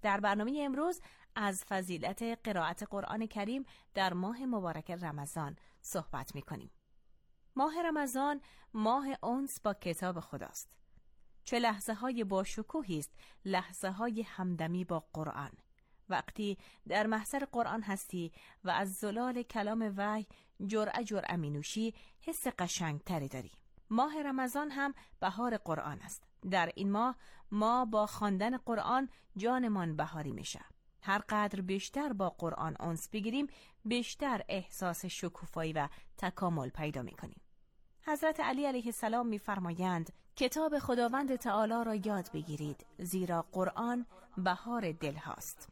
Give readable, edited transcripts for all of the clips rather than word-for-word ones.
در برنامه امروز از فضیلت قرائت قرآن کریم در ماه مبارک رمضان صحبت می‌کنیم. ماه رمضان ماه انس با کتاب خداست. چه لحظه‌های با شکوهی است لحظه‌های همدمی با قرآن. وقتی در محضر قرآن هستی و از زلال کلام وحی جرعه می‌نوشی، حس قشنگتری داری. ماه رمضان هم بهار قرآن است. در این ماه ما با خواندن قرآن جانمان بهاری میشه. هر قدر بیشتر با قرآن انس بگیریم، بیشتر احساس شکوفایی و تکامل پیدا میکنیم. حضرت علی علیه السلام میفرمایند کتاب خداوند تعالی را یاد بگیرید، زیرا قرآن بهار دل هاست.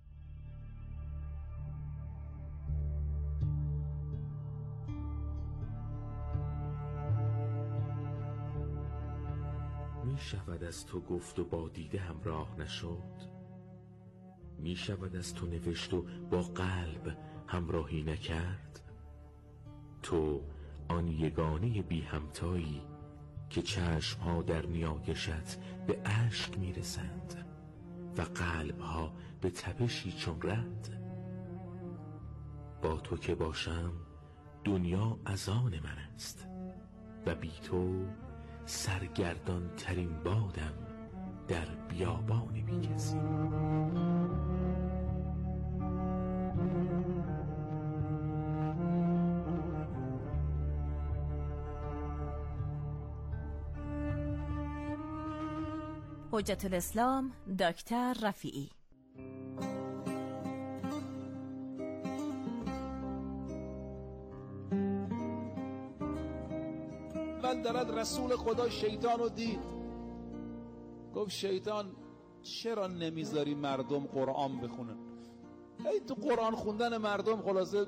می شود از تو گفت و با دیده همراه نشد، می شود از تو نوشت و با قلب همراهی نکرد. تو آن یگانه بی همتایی که چشمها در نیایشت به اشک می رسند و قلبها به تپشی چون رد. با تو که باشم دنیا از آن من است و بی تو سرگردان ترین بادم در بیابان بی کسی. حجت الاسلام دکتر رفیعی. من درد رسول خدا شیطان رو دید، گفت شیطان چرا نمیذاری مردم قرآن بخونن؟ ای تو قرآن خوندن مردم خلاصه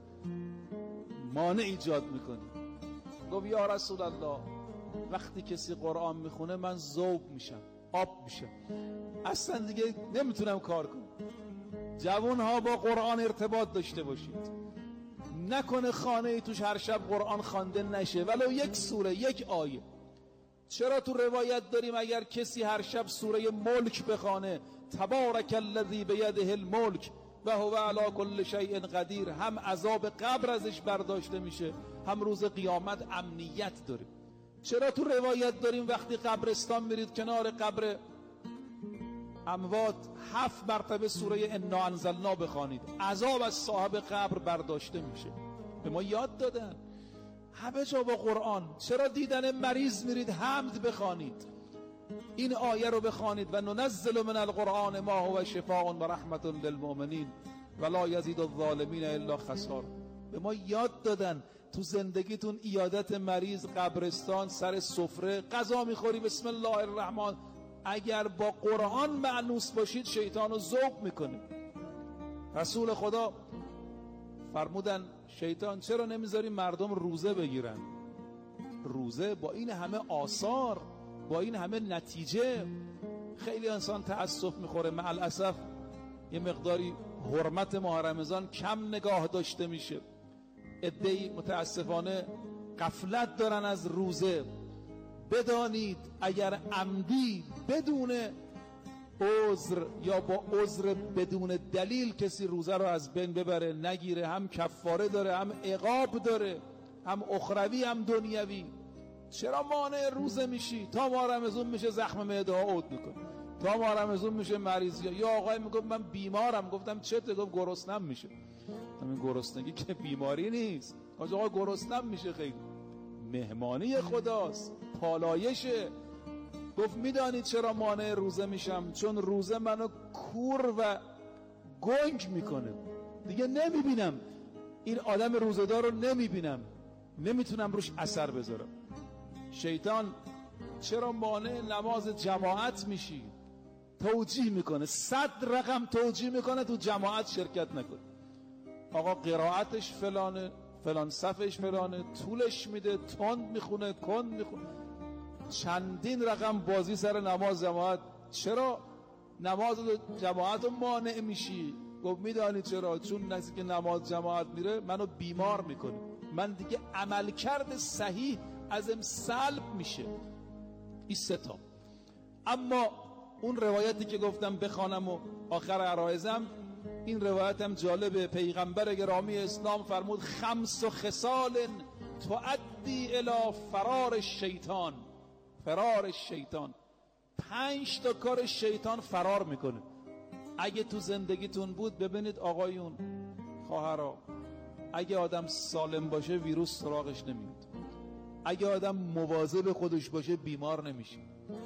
مانع ایجاد میکنی. گفت یا رسول الله وقتی کسی قرآن میخونه من ذوب میشم، آب میشم، اصلا دیگه نمیتونم کار کنم. جوانها با قرآن ارتباط داشته باشید، نکنه خانه ای توش هر شب قرآن خوانده نشه، ولو یک سوره، یک آیه. چرا تو روایت داریم اگر کسی هر شب سوره ملک بخوانه، تبارک الذی بیده الملک و هو علی کل شیء قدیر، هم عذاب قبر ازش برداشته میشه، هم روز قیامت امنیت داره. چرا تو روایت داریم وقتی قبرستان میرید کنار قبر اموات 7 مرتبه سوره انا انزلنا بخوانید، عذاب از صاحب قبر برداشته میشه؟ به ما یاد دادن همه جا با قرآن. چرا دیدن مریض میرید حمد بخوانید، این آیه رو بخوانید و ننزل من القرآن ما هو شفاء و رحمت للمؤمنین و لا یزید الظالمین الا خسارا. به ما یاد دادن تو زندگیتون عیادت مریض، قبرستان، سر سفره غذا میخوری بسم الله الرحمن، اگر با قرآن معنوس باشید شیطان رو ذوب میکنه. رسول خدا فرمودن شیطان چرا نمیذاری مردم روزه بگیرن؟ روزه با این همه آثار، با این همه نتیجه، خیلی انسان تأسف میخوره. مع الاسف یه مقداری حرمت ماه رمضان کم نگاه داشته میشه. عده‌ای متاسفانه غفلت دارن از روزه. بدانید اگر عمدی بدون عذر یا با عذر بدون دلیل کسی روزه رو از بین ببره نگیره، هم کفاره داره، هم عقاب داره، هم اخروی هم دنیوی. چرا مانع روزه میشی؟ تا ماه رمضان میشه زخم معده ها عود میکنه، تا ماه رمضان میشه مریضی. یا آقای میگفت من بیمارم، گفتم چته؟ گفت گرسنم میشه. همین گرسنگی که بیماری نیست، آقا گرسنم میشه، خیلی مهمانی خداست، پالایشه. گفت میدانید چرا مانع روزه میشم؟ چون روزه منو کور و گنگ میکنه، دیگه نمیبینم این آدم روزه‌دار رو، نمیبینم، نمیتونم روش اثر بذارم. شیطان چرا مانع نماز جماعت میشی؟ توجیه میکنه، 100 رقم توجیه میکنه تو جماعت شرکت نکن. آقا قرائتش فلانه، فلان صفش فلانه، طولش میده، تند میخونه، کند میخونه، چندین رقم بازی سر نماز جماعت. چرا نماز جماعت رو مانع میشی؟ گفت میدانی چرا؟ چون نزدیک که نماز جماعت میره منو بیمار میکنه، من دیگه عملکرد صحیح ازم سلب میشه. این 3 تا. اما اون روایتی که گفتم بخوانم و آخر عرایزم، این روایت هم جالبه. پیغمبر گرامی اسلام فرمود 5 خصال تؤدی الی فرار الشیطان. فرار الشیطان، 5 تا کار شیطان فرار میکنه. اگه تو زندگیتون بود ببینید آقایون، خواهرها، اگه آدم سالم باشه ویروس سراغش نمیاد. اگه آدم مواظب خودش باشه بیمار نمیشه.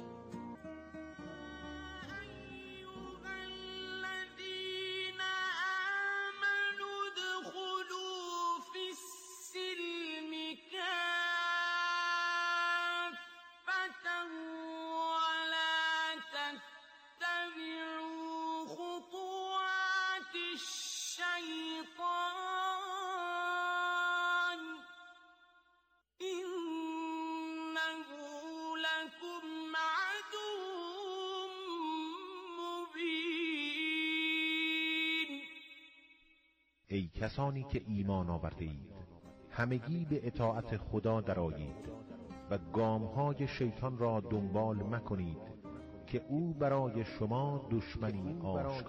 ای کسانی که ایمان آورده اید، همگی به اطاعت خدا درآیید و گامهای شیطان را دنبال مکنید که او برای شما دشمنی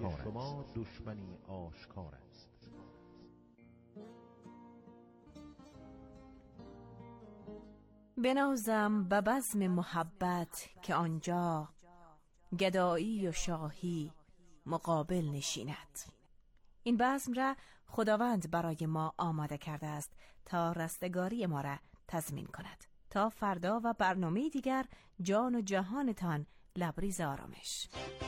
آشکار است. بنازم به بزم محبت که آنجا گدایی و شاهی مقابل نشیند. این بزم را خداوند برای ما آماده کرده است تا رستگاری ما را تضمین کند. تا فردا و برنامه دیگر، جان و جهانتان لبریز آرامش.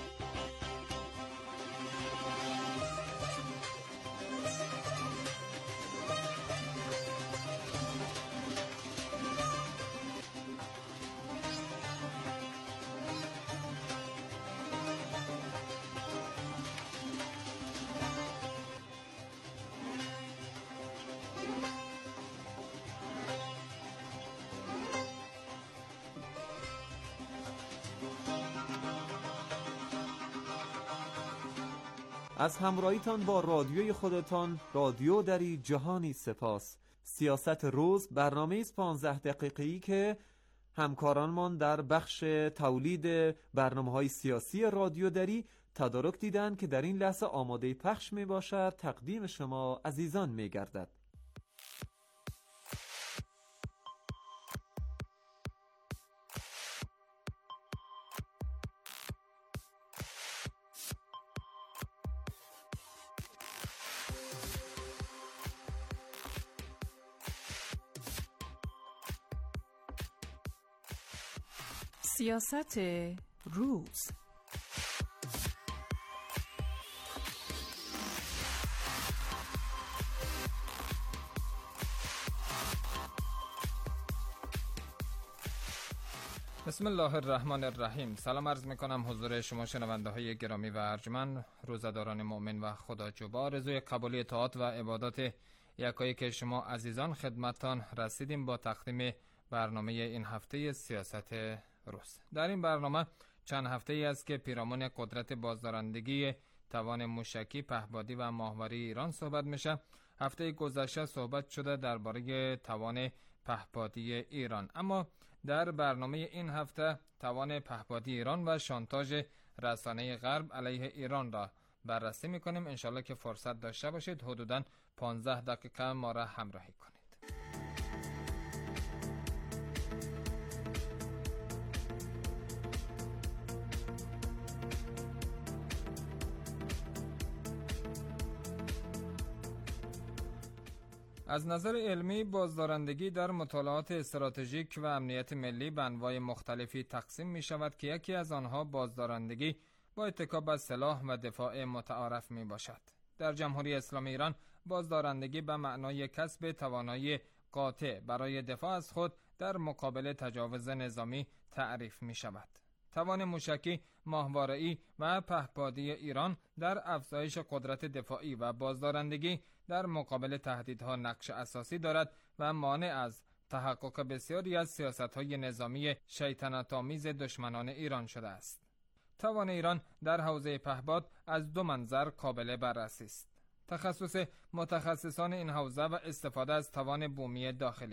از همراهیتان با رادیوی خودتان، رادیو دری جهانی سپاس. سیاست روز برنامه 15 دقیقه‌ای که همکارانمان در بخش تولید برنامه‌های سیاسی رادیو دری تدارک دیدن که در این لحظه آماده پخش می باشد تقدیم شما عزیزان می گردد. سیاست روز. بسم الله الرحمن الرحیم. سلام عرض میکنم حضور شما شنونده های گرامی و ارجمند، روزداران مؤمن و خداجوبا. آرزوی قبولی اطاعت و عبادات یکایی که شما عزیزان خدمتتان رسیدیم با تقدیم برنامه این هفته سیاست روز. در این برنامه چند هفته ای است که پیرامون قدرت بازدارندگی توان موشکی، پهپادی و ماهواره ایران صحبت میشه. هفته گذشته صحبت شده درباره توان پهپادی ایران، اما در برنامه این هفته توان پهپادی ایران و شانتاژ رسانه غرب علیه ایران را بررسی میکنیم. انشالله که فرصت داشته باشید حدوداً 15 دقیقه ما را همراهی کنید. از نظر علمی بازدارندگی در مطالعات استراتژیک و امنیت ملی به انواع مختلفی تقسیم می شود که یکی از آنها بازدارندگی با اتکا به سلاح و دفاع متعارف می باشد. در جمهوری اسلامی ایران بازدارندگی به معنای کسب توانایی قاطع برای دفاع از خود در مقابل تجاوز نظامی تعریف می شود. توان موشکی، ماهواره‌ای و پهپادی ایران در افزایش قدرت دفاعی و بازدارندگی در مقابل تهدیدها نقش اساسی دارد و مانع از تحقق بسیاری از سیاست‌های نظامی شیطنت‌آمیز دشمنان ایران شده است. توان ایران در حوزه پهپاد از دو منظر قابل بررسی است: تخصص متخصصان این حوزه و استفاده از توان بومی داخلی.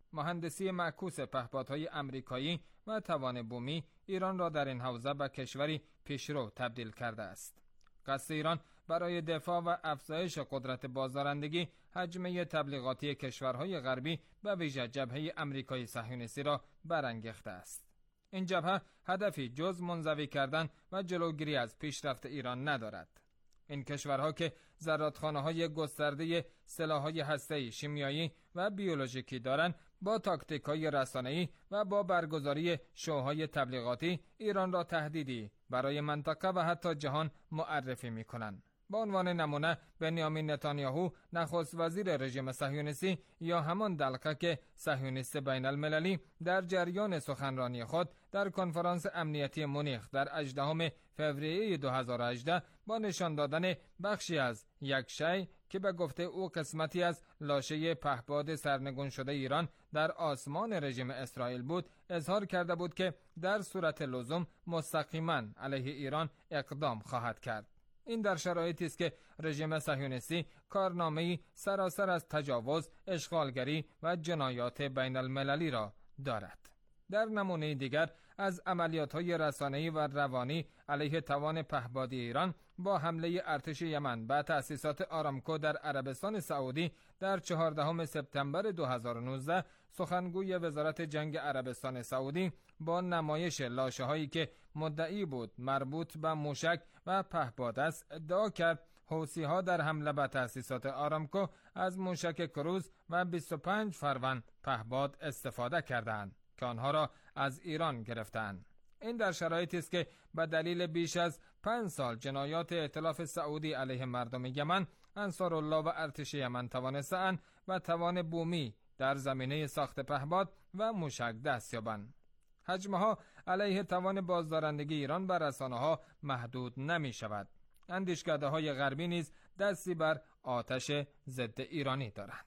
مهندسی معکوس پهپادهای آمریکایی و توان بومی ایران را در این حوزه به کشوری پیشرو تبدیل کرده است. قصد ایران برای دفاع و افزایش قدرت بازدارندگی حجمه تبلیغاتی کشورهای غربی به ویژه جبهه آمریکایی صهیونیستی را برانگیخته است. این جبهه هدفی جز منزوی کردن و جلوگیری از پیشرفت ایران ندارد. این کشورها که زرادخانه‌های گسترده سلاح‌های هسته‌ای، شیمیایی و بیولوژیکی دارند، با تاکتیک‌های رسانه‌ای و با برگزاری شوهای تبلیغاتی ایران را تهدیدی برای منطقه و حتی جهان معرفی می‌کنند. به عنوان نمونه بنیامین نتانیاهو نخست وزیر رژیم صهیونیستی یا همان دلقک صهیونیست بین المللی در جریان سخنرانی خود در کنفرانس امنیتی مونیخ در 18 فوریه 2018 با نشان دادن بخشی از یک شی که به گفته او قسمتی از لاشه پهپاد سرنگون شده ایران در آسمان رژیم اسرائیل بود، اظهار کرده بود که در صورت لزوم مستقیما علیه ایران اقدام خواهد کرد. این در شرایطی است که رژیم صهیونیستی کارنامه‌ای سراسر از تجاوز، اشغالگری و جنایات بین المللی را دارد. در نمونه دیگر از عملیات‌های رسانه‌ای و روانی علیه توان پهپادی ایران با حمله ارتش یمن به تأسیسات آرامکو در عربستان سعودی در 14 سپتامبر 2019 سخنگوی وزارت جنگ عربستان سعودی با نمایش لاشه‌هایی که مدعی بود مربوط به موشک و پهپاد است ادعا کرد حوثی‌ها در حمله به تأسیسات آرامکو از موشک کروز و 25 فروند پهپاد استفاده کردند که آنها را از ایران گرفتند. این در شرایطی است که به دلیل بیش از 5 سال جنایات ائتلاف سعودی علیه مردم یمن، انصارالله و ارتش یمن توانستند و توان بومی در زمینه ساخت پهپاد و موشک دست یابند. حجمها علیه توان بازدارندگی ایران بر رسانه‌ها محدود نمی شود. اندیشکده‌های غربی نیز دستی بر آتش ضد ایرانی دارند.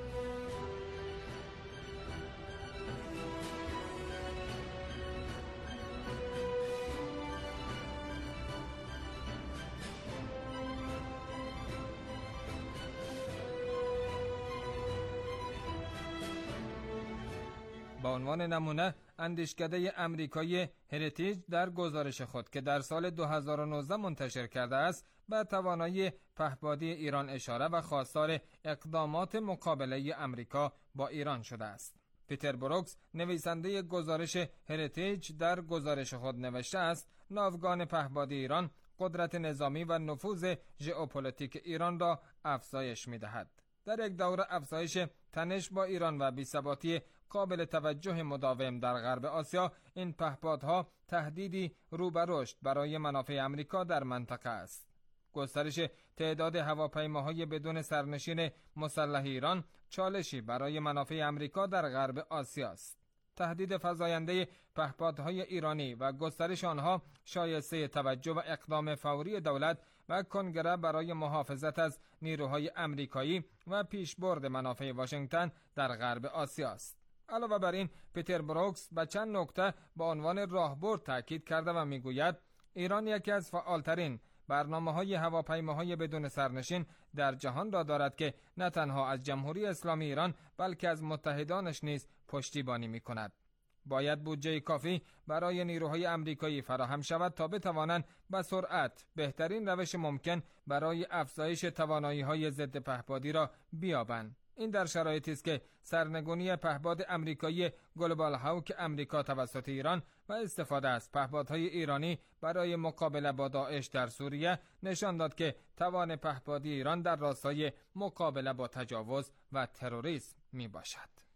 با عنوان نمونه اندیشکده آمریکایی هریتیج در گزارش خود که در سال 2019 منتشر کرده است به توانایی پهپادی ایران اشاره و خواستار اقدامات مقابله آمریکا با ایران شده است. پیتر بروکس نویسنده گزارش هریتیج در گزارش خود نوشته است ناوگان پهپادی ایران قدرت نظامی و نفوذ ژئوپلیتیک ایران را افزایش می‌دهد. در یک دور افزایش تنش با ایران و بی‌ثباتی قابل توجه مداوم در غرب آسیا، این پهپادها تهدیدی رو به رشد برای منافع آمریکا در منطقه است. گسترش تعداد هواپیماهای بدون سرنشین مسلح ایران چالشی برای منافع آمریکا در غرب آسیا است. تهدید فزاینده پهپادهای ایرانی و گسترش آنها شایسته توجه و اقدام فوری دولت و کنگره برای محافظت از نیروهای آمریکایی و پیشبرد منافع واشنگتن در غرب آسیا است. علاوه بر این پیتر بروکس به چند نکته با عنوان راهبرد تاکید کرده و میگوید ایران یکی از فعالترین برنامه‌های هواپیماهای بدون سرنشین در جهان را دارد که نه تنها از جمهوری اسلامی ایران بلکه از متحدانش نیز پشتیبانی می‌کند. باید بودجه کافی برای نیروهای آمریکایی فراهم شود تا بتوانند به سرعت بهترین روش ممکن برای افزایش توانایی‌های ضد پهپادی را بیابند. این در شرایطی است که سرنگونی پهپاد آمریکایی گلوبال هاوک آمریکا توسط ایران و استفاده از پهپادهای ایرانی برای مقابله با داعش در سوریه نشان داد که توان پهپادی ایران در راستای مقابله با تجاوز و تروریسم می باشد.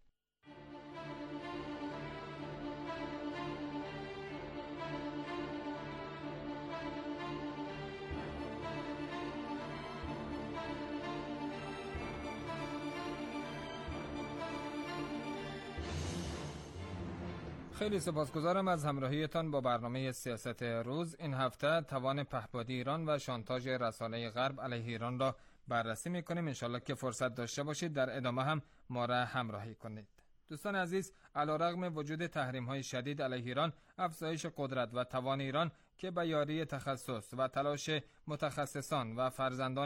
خیلی سپاسگزارم از همراهیتان با برنامه سیاست روز. این هفته توان پهپادی ایران و شانتاژ رسانه غرب علیه ایران را بررسی می‌کنیم. انشالله که فرصت داشته باشید در ادامه هم ما را همراهی کنید. دوستان عزیز، علیرغم وجود تحریم‌های شدید علیه ایران، افزایش قدرت و توان ایران که به یاری تخصص و تلاش متخصصان و فرزندان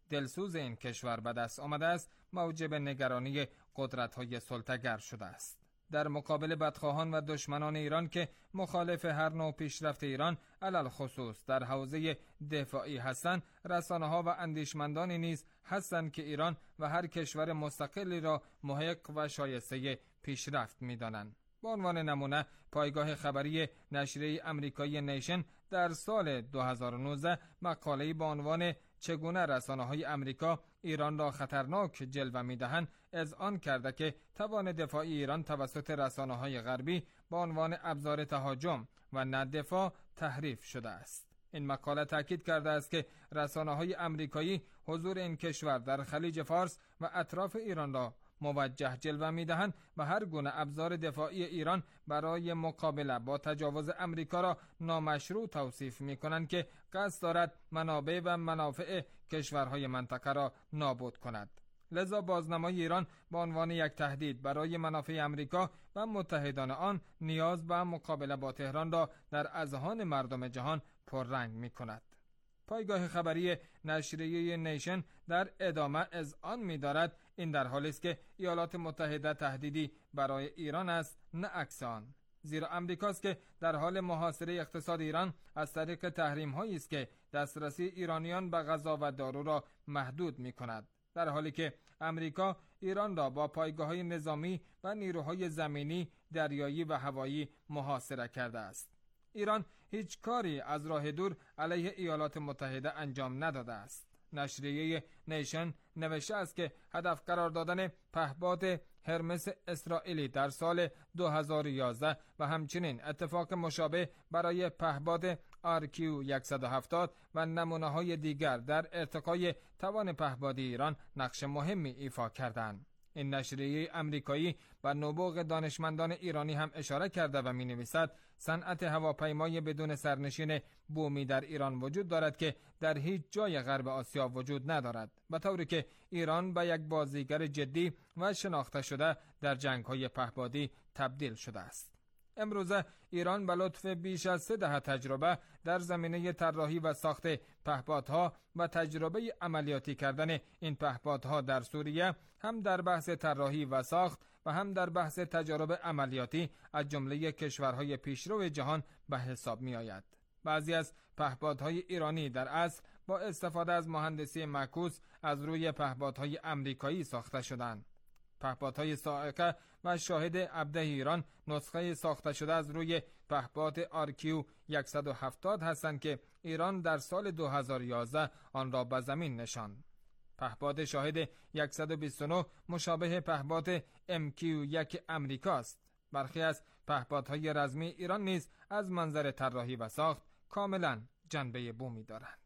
دلسوز این کشور به دست آمده است موجب نگرانی قدرت‌های سلطه‌گر شده است. در مقابل بدخواهان و دشمنان ایران که مخالف هر نوع پیشرفت ایران علل خصوص در حوزه دفاعی هستند، رسانه‌ها و اندیشمندانی نیز هستند که ایران و هر کشور مستقلی را محق و شایسته پیشرفت می‌دانند. به عنوان نمونه پایگاه خبری نشریه آمریکایی نیشن در سال 2019 مقاله‌ای با عنوان چگونه رسانه‌های آمریکا ایران را خطرناک جلوه می‌دهند اذعان کرده که توان دفاعی ایران توسط رسانه‌های غربی با عنوان ابزار تهاجم و نه دفاع تحریف شده است. این مقاله تاکید کرده است که رسانه‌های آمریکایی حضور این کشور در خلیج فارس و اطراف ایران را موجه جلوه می‌دهند و هر گونه ابزار دفاعی ایران برای مقابله با تجاوز آمریکا را نامشروع توصیف می‌کنند که قصد دارد منابع و منافع کشورهای منطقه را نابود کند. لذا بازنمایی ایران به عنوان یک تهدید برای منافع آمریکا و متحدان آن نیاز به مقابله با تهران را در اذهان مردم جهان پررنگ می‌کند. پایگاه خبری نشریه نیشن در ادامه اذعان می‌دارد این در حالی است که ایالات متحده تهدیدی برای ایران است نه عکس آن، زیرا آمریکاست که در حال محاصره اقتصاد ایران از طریق تحریم‌هایی است که دسترسی ایرانیان به غذا و دارو را محدود می‌کند، در حالی که آمریکا ایران را با پایگاه‌های نظامی و نیروهای زمینی، دریایی و هوایی محاصره کرده است. ایران هیچ کاری از راه دور علیه ایالات متحده انجام نداده است. نشریه نیشن نوشته است که هدف قرار دادن پهپاد هرمس اسرائیلی در سال 2011 و همچنین اتفاق مشابه برای پهپاد RQ-170 و نمونه‌های دیگر در ارتقای توان پهپادی ایران نقش مهمی ایفا کردند. این نشریه آمریکایی و نبوغ دانشمندان ایرانی هم اشاره کرده و می‌نویسد صنعت هواپیمای بدون سرنشین بومی در ایران وجود دارد که در هیچ جای غرب آسیا وجود ندارد، به طوری که ایران به یک بازیگر جدی و شناخته شده در جنگ‌های پهپادی تبدیل شده است. امروزه ایران به لطف بیش از 3 دهه تجربه در زمینه طراحی و ساخت پهپادها و تجربه عملیاتی کردن این پهپادها در سوریه هم در بحث طراحی و ساخت و هم در بحث تجارب عملیاتی از جمله کشورهای پیشرو جهان به حساب می آید. بعضی از پهپادهای ایرانی در اصل با استفاده از مهندسی معکوس از روی پهپادهای آمریکایی ساخته شدند. پهپادهای صاعقه و شاهد ابده ایران نسخه ساخته شده از روی پهپاد RQ-170 هستند که ایران در سال 2011 آن را به زمین نشاند. پهپاد شاهد 129 مشابه پهپاد MQ-1 امریکاست. برخی از پهپادهای رزمی ایران نیز از منظر طراحی و ساخت کاملا جنبه بومی دارند.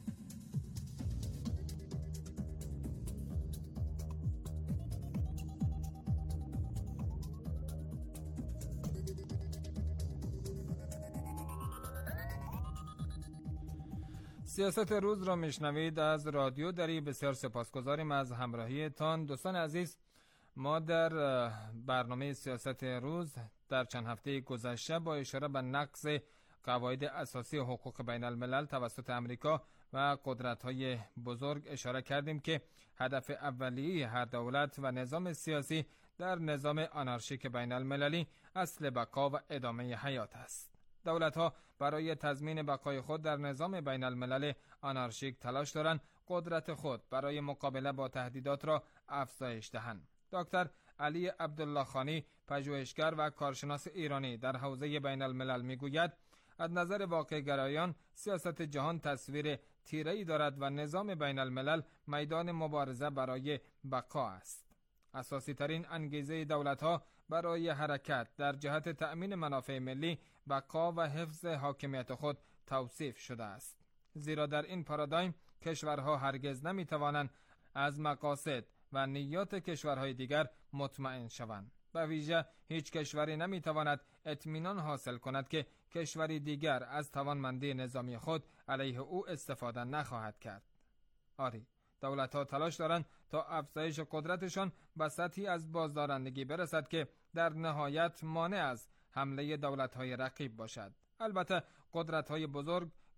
سیاست روز را میشنوید از رادیو دری. بسیار سپاسگزاریم از همراهیتان. دوستان عزیز، ما در برنامه سیاست روز در چند هفته گذشته با اشاره به نقض قواعد اساسی حقوق بین الملل توسط امریکا و قدرت‌های بزرگ اشاره کردیم که هدف اولیه هر دولت و نظام سیاسی در نظام آنارشیک بین المللی اصل بقا و ادامه حیات است. دولت‌ها برای تضمین بقای خود در نظام بین الملل آنارشیک تلاش دارند قدرت خود برای مقابله با تهدیدات را افزایش دهند. دکتر علی عبدالله خانی، پژوهشگر و کارشناس ایرانی در حوزه بین الملل میگوید از نظر واقع‌گرایان سیاست جهان تصویر تیره‌ای دارد و نظام بین الملل میدان مبارزه برای بقا است. اساسی ترین انگیزه دولت‌ها برای حرکت در جهت تأمین منافع ملی، بقا و حفظ حاکمیت خود توصیف شده است. زیرا در این پارادایم کشورها هرگز نمی‌توانند از مقاصد و نیات کشورهای دیگر مطمئن شوند. به ویژه هیچ کشوری نمی‌تواند اطمینان حاصل کند که کشوری دیگر از توانمندی نظامی خود علیه او استفاده نخواهد کرد. آری، دولت‌ها تلاش دارند تا افزایش قدرتشان به سطحی از بازدارندگی برسد که در نهایت مانع از حمله دولت‌های رقیب باشد. البته قدرت‌های بزرگ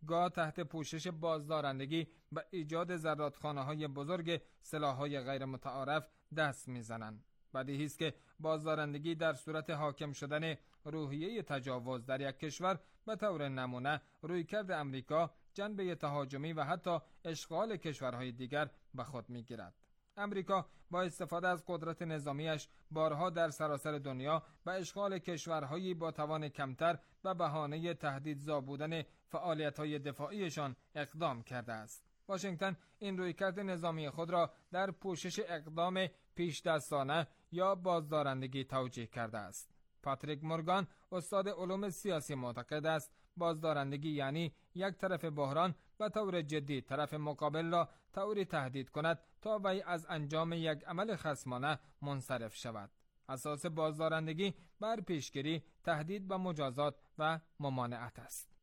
گاه تحت پوشش بازدارندگی و ایجاد زرادخانه‌های بزرگ سلاح‌های غیر متعارف دست می‌زنند. بدیهی است که بازدارندگی در صورت حاکم شدن روحیه تجاوز در یک کشور به طور نمونه رویکرد امریکا جنبه تهاجمی و حتی اشغال کشورهای دیگر به خود می‌گیرد. امریکا با استفاده از قدرت نظامیش بارها در سراسر دنیا به اشغال کشورهایی با توان کمتر و بهانه تهدیدزا بودن فعالیت‌های دفاعیشان اقدام کرده است. واشنگتن این رویکرد نظامی خود را در پوشش اقدام پیش دستانه یا بازدارندگی توجیه کرده است. پاتریک مورگان، استاد علوم سیاسی، معتقد است بازدارندگی یعنی یک طرف بحران به طور جدی طرف مقابل را طوری تهدید کند تا وی از انجام یک عمل خصمانه منصرف شود. اساس بازدارندگی بر پیشگیری، تهدید به مجازات و ممانعت است.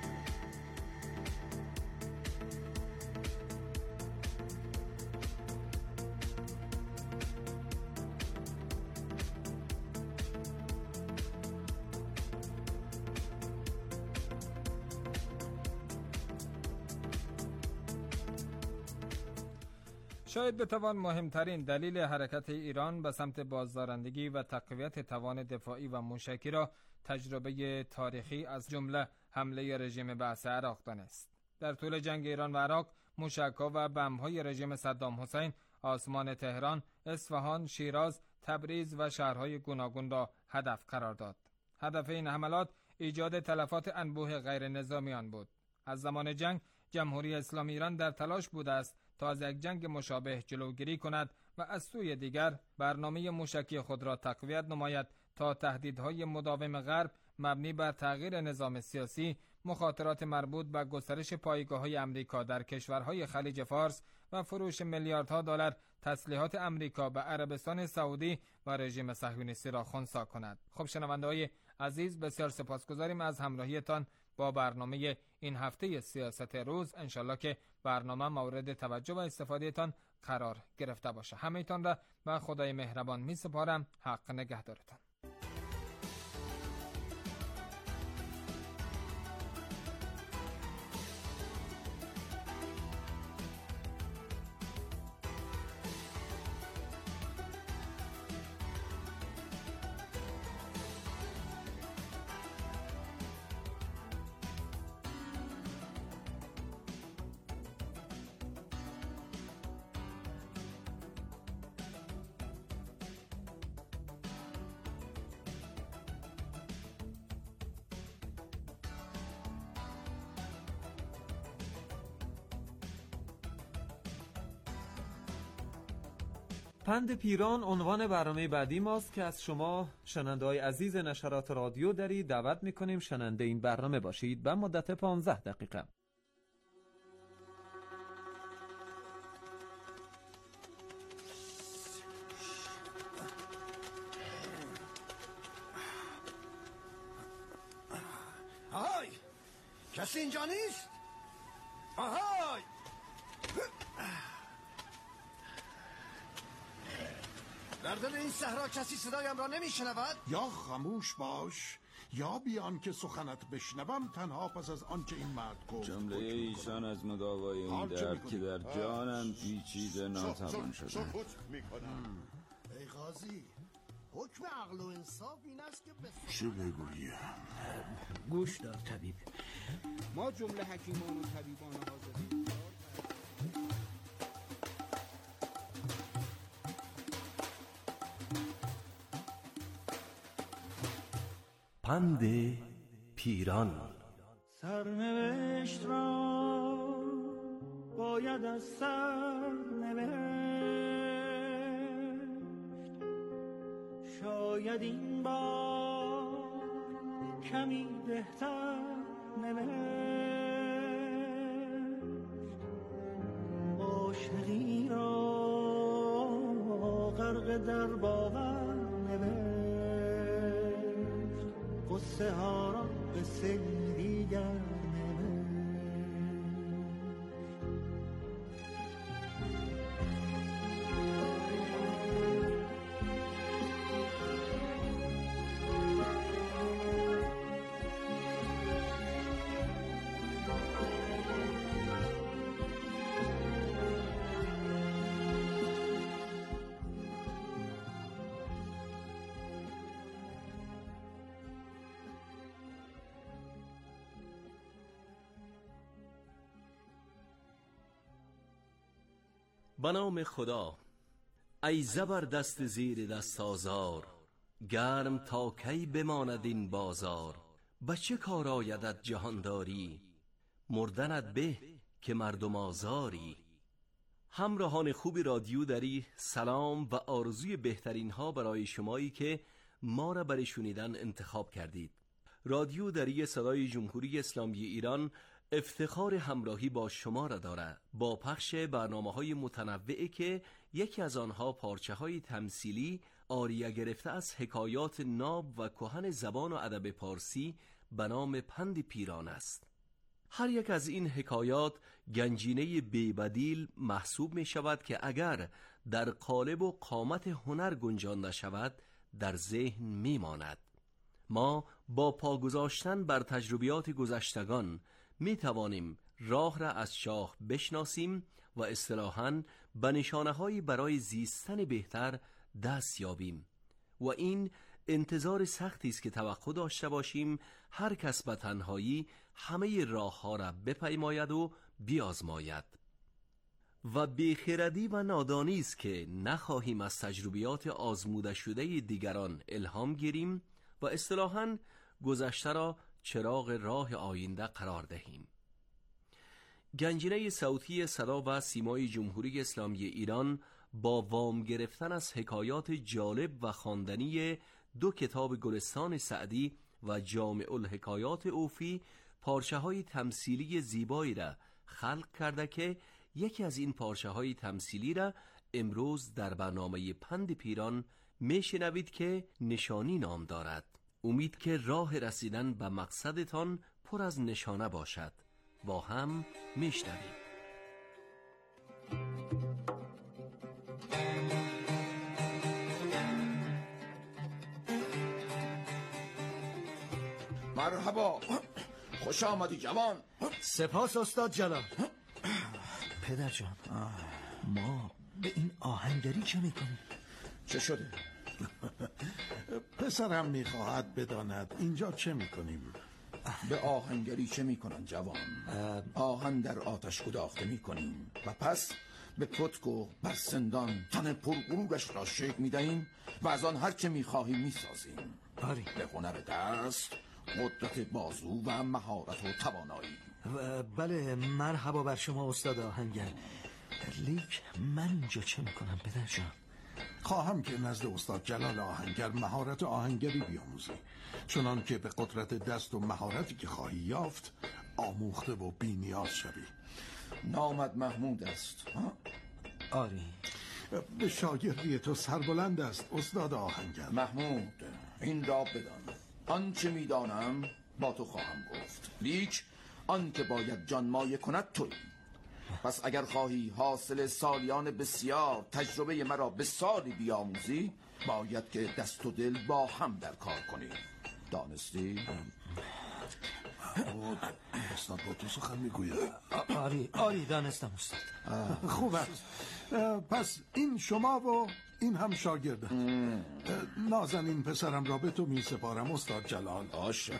شاید بتوان مهمترین دلیل حرکت ایران به سمت بازدارندگی و تقویت توان دفاعی و موشکی را تجربه تاریخی از جمله حمله رژیم بعث عراق دانست. در طول جنگ ایران و عراق، موشک‌ها و بمب‌های رژیم صدام حسین آسمان تهران، اصفهان، شیراز، تبریز و شهرهای گوناگون را هدف قرار داد. هدف این حملات ایجاد تلفات انبوه غیر نظامیان بود. از زمان جنگ، جمهوری اسلامی ایران در تلاش بوده است تا از یک جنگ مشابه جلوگیری کند و از سوی دیگر برنامه موشکی خود را تقویت نماید تا تهدیدهای مداوم غرب مبنی بر تغییر نظام سیاسی، مخاطرات مربوط به گسترش پایگاه‌های امریکا در کشورهای خلیج فارس و فروش میلیاردها دلار تسلیحات امریکا به عربستان سعودی و رژیم صهیونیستی را خنثی کند. خب شنونده‌های عزیز، بسیار سپاسگزاریم از همراهیتان با برنامه این هفته سیاست روز. انشالله که برنامه مورد توجه و استفاده تان قرار گرفته باشه. همه تان را به خدای مهربان می سپارم. حق نگهدارتان. پند پیران عنوان برنامه بعدی ماست که از شما شنونده‌های عزیز نشرات رادیو دری دعوت می‌کنیم شنونده این برنامه باشید به مدت 15 دقیقه. آهای! کسی اینجا نیست؟ آهای! در دل این صحرا کسی صدایم را نمیشنود؟ یا خاموش باش یا بیان که سخنت بشنوم تنها پس از آنچه این مرد گفت. جمله ایشان از مداوای این درد که در جانم پیچیده ناتوان شده. سکوت میکنم. ای قاضی، حکم عقل و انصاف این است که چه بگویم؟ گوش دار طبیب، ما جمله حکیمان و طبیبان حاضرین پند پیران. سرنوشت را باید از سر نوشت، شاید این بار کمی بهتر نوشت، عاشقی را غرق در باور نوشت، قصه ها را به سری دیگر به نام خدا. ای زبردست زیر دست آزار، گرم تا کی بماند این بازار. به چه کار آیدت جهانداری، مردنت به که مردم آزاری. همراهان خوب رادیو دری، سلام و آرزوی بهترین ها برای شمایی که ما را برای شنیدن انتخاب کردید. رادیو دری صدای جمهوری اسلامی ایران افتخار همراهی با شما را دارد با پخش برنامه‌های متنوعی که یکی از آنها پارچه‌های تمثیلی آریه گرفته از حکایات ناب و کهن زبان و ادب پارسی به نام پند پیران است. هر یک از این حکایات گنجینه بی‌بدیل محسوب می شود که اگر در قالب و قامت هنر گنجانده شود در ذهن می ماند. ما با پا گذاشتن بر تجربیات گذشتگان می توانیم راه را از شاه بشناسیم و اصطلاحاً به نشانه‌هایی برای زیستن بهتر دست یابیم و این انتظار سختی است که توقع داشته باشیم هر کس به تنهایی همه راه‌ها را بپیماید و بیازماید و بیخردی و نادانی است که نخواهیم از تجربیات آزموده شده دیگران الهام گیریم و اصطلاحاً گذشته را چراغ راه آینده قرار دهیم. گنجینه صوتی صدا و سیمای جمهوری اسلامی ایران با وام گرفتن از حکایات جالب و خواندنی دو کتاب گلستان سعدی و جامع الحکایات اوفی پارچه‌های تمثیلی زیبایی را خلق کرده که یکی از این پارچه‌های تمثیلی را امروز در برنامه پند پیران میشنوید که نشانی نام دارد. امید که راه رسیدن به مقصدتان پر از نشانه باشد. با هم میشنویم. مرحبا، خوش آمدی جوان. سپاس استاد جلال. پدر جان، ما به این آهنگری چه میکنیم؟ چه شده؟ پسرم میخواهد بداند اینجا چه میکنیم. به آهنگری چه میکنن جوان؟ آهن در آتش گداخته میکنیم و پس به پتک و برسندان تن پرغرورش را شکل میدهیم و از آن هر چه میخواهیم میسازیم. به هنر دست، قدرت بازو و مهارت و توانایی. بله، مرحبا بر شما استاد آهنگر. لیک من اینجا چه میکنم پدر جان؟ خواهم که نزد استاد جلال آهنگر مهارت آهنگری بیاموزی، چنان که به قدرت دست و مهارتی که خواهی یافت آموخته و بی‌نیاز شوی. نامت محمود است. آری. به شاگردی تو سربلند است استاد آهنگر. محمود، این را بدان، آنچه میدانم با تو خواهم گفت، لیک آن که باید جانمایه کند تویی. پس اگر خواهی حاصل سالیان بسیار تجربه مرا به سالی بیاموزی، باید که دست و دل با هم در کار کنی. دانستی؟ استاد با تو سخن میگوید. آری دانستم استاد. خوب است. پس این شما و این هم شاگرده. نازنین پسرم را به تو می سپارم استاد جلال. آشد.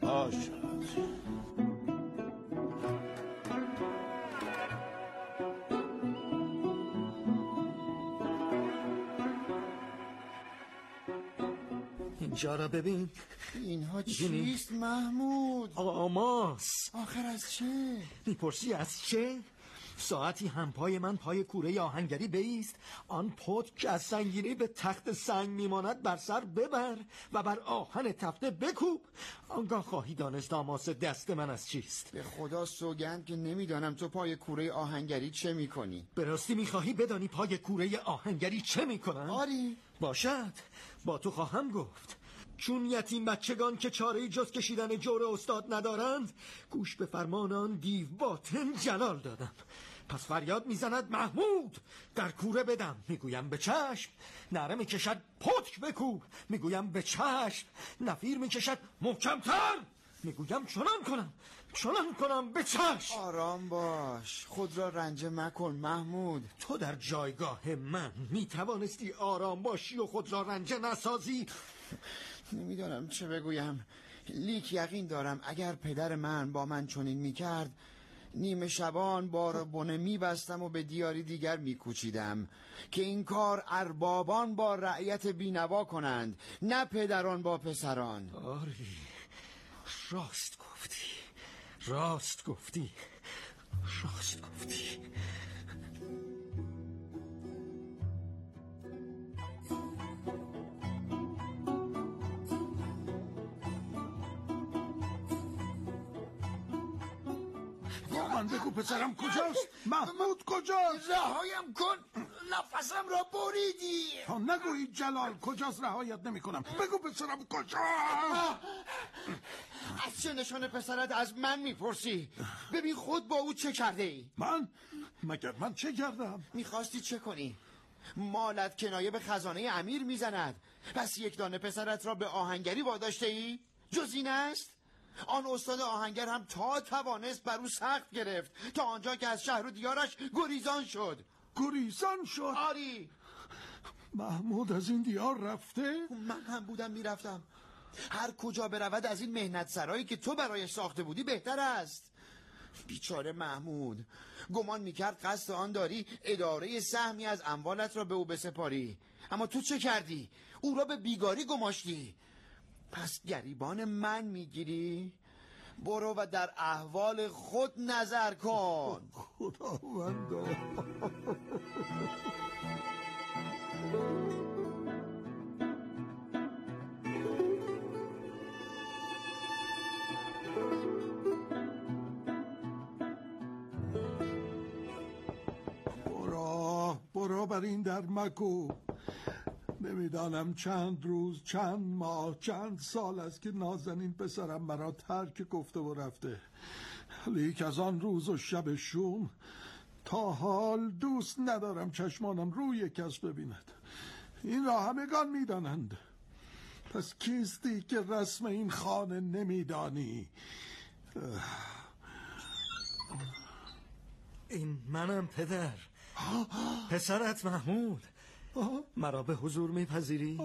اینجا را ببین. اینها چیست محمود؟ آماس. آخر از چه؟ میپرسی از چه؟ ساعتی همپای من پای کوره آهنگری بیست، آن پتک که از سنگینی به تخت سنگ میماند بر سر ببر و بر آهن تفته بکوب. آنگاه خواهی دانست آماس دست من از چیست. به خدا سوگند که نمیدانم تو پای کوره آهنگری چه میکنی. به راستی میخواهی بدانی پای کوره آهنگری چه میکنم؟ آری. باشد، با تو خواهم گفت. چون یتیم بچگان که چاره‌ای جز کشیدن جور استاد ندارند، گوش به فرمان آن دیو باطن جلال دادم. پس فریاد میزند محمود در کوره بدم، میگویم به چشم. نره میکشد پتک بکوب، میگویم به چشم. نفیر میکشد محکمتر، میگویم چنان کنم به چشم. آرام باش، خود را رنجه مکن محمود. تو در جایگاه من میتوانستی آرام باشی و خود را رنجه نسازی؟ نمیدانم چه بگویم، لیک یقین دارم اگر پدر من با من چنین میکرد نیمه شبان بار بنه میبستم و به دیاری دیگر میکوچیدم که این کار اربابان با رعیت بینوا کنند، نه پدران با پسران. آری، راست گفتی، راست گفتی، راست گفتی. من بگو پسرم کجاست؟ محمود کجاست؟ رهایم کن، نفسم را بریدی. تا نگویی جلال کجاست رهایت نمی کنم. بگو پسرم کجاست؟ از چه نشان پسرت از من میپرسی؟ ببین خود با او چه کرده ای؟ مگر من چه کردم؟ میخواستی چه کنی؟ مالت کنایه به خزانه امیر میزند. پس یک دانه پسرت را به آهنگری واداشته ای؟ جز این است؟ آن استاد آهنگر هم تا توانست بر او سخت گرفت، تا آنجا که از شهر و دیارش گریزان شد. گریزان شد؟ آری. محمود از این دیار رفته؟ من هم بودم میرفتم. هر کجا برود از این مهنت سرایی که تو برایش ساخته بودی بهتر است. بیچاره محمود گمان میکرد قصد آن داری اداره سهمی از اموالت را به او بسپاری، اما تو چه کردی؟ او را به بیگاری گماشتی. پس گریبان من میگیری؟ برو و در احوال خود نظر کن. خداوندا. برو بر این در مگو. نمیدانم چند روز، چند ماه، چند سال است که نازنین پسرم مرا ترک گفته و رفته، لیک از آن روز و شب شوم تا حال دوست ندارم چشمانم روی کس ببیند. این را همگان میدانند. پس کیستی که رسم این خانه نمیدانی؟ این منم پدر، پسرت محمود. مرا به حضور میپذیری؟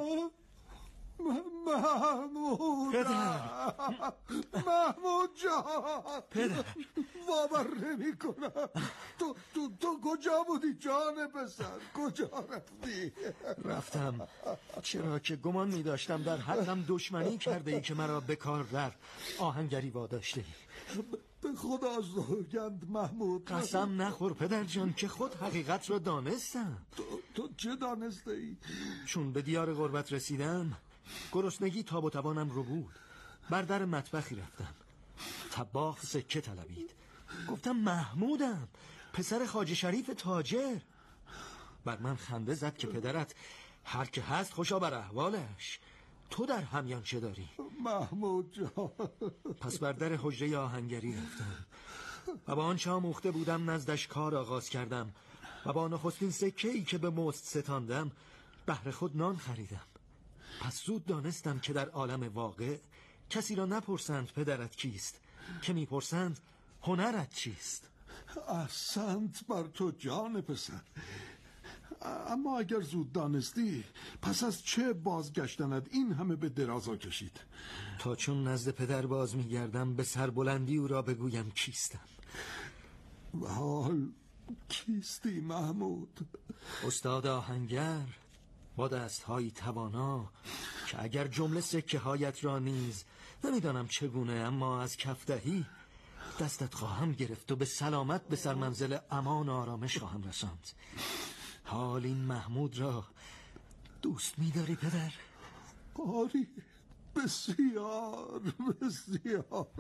محمود پدر، محمود جان، پدر، باور نمی کنم. تو کجا بودی جان پسر؟ کجا رفتی؟ رفتم چرا که گمان می داشتم در حقم دشمنی کرده ای که مرا به کار در آهنگری واداشته ای. به خدا سوگند محمود. قسم نخور پدر جان که خود حقیقت را دانستم. تو چه دانسته ای؟ چون به دیار غربت رسیدم گرسنگی تاب و توانم رو بود. بر در مطبخی رفتم، طباخ سکه طلبید. گفتم محمودم، پسر خواجه شریف تاجر. بر من خنده زد که پدرت هر که هست خوشا بر احوالش، تو در همیان چه داری؟ محمود جان. پس بر در حجره آهنگری رفتم و با آنچه آموخته بودم نزدش کار آغاز کردم و با نخستین سکه‌ای که به مست ستاندم بهر خود نان خریدم. پس زود دانستم که در عالم واقع کسی را نپرسند پدرت کیست، که میپرسند هنرت چیست. احسنت بر تو جان پسر. اما اگر زود دانستی، پس از چه بازگشتند این همه به درازا کشید؟ تا چون نزد پدر باز میگردم به سربلندی او را بگویم کیستم. و حال کیستی محمود؟ استاد آهنگر با دست‌هایی توانا که اگر جمله سکه هایت را نیز نمیدانم چگونه اما از کفدهی دستت خواهم گرفت و به سلامت به سرمنزل امان و آرامش خواهم رساند. حال این محمود را دوست می‌داری پدر؟ آری، بسیار بسیار.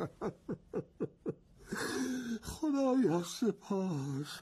خدایا سپاس.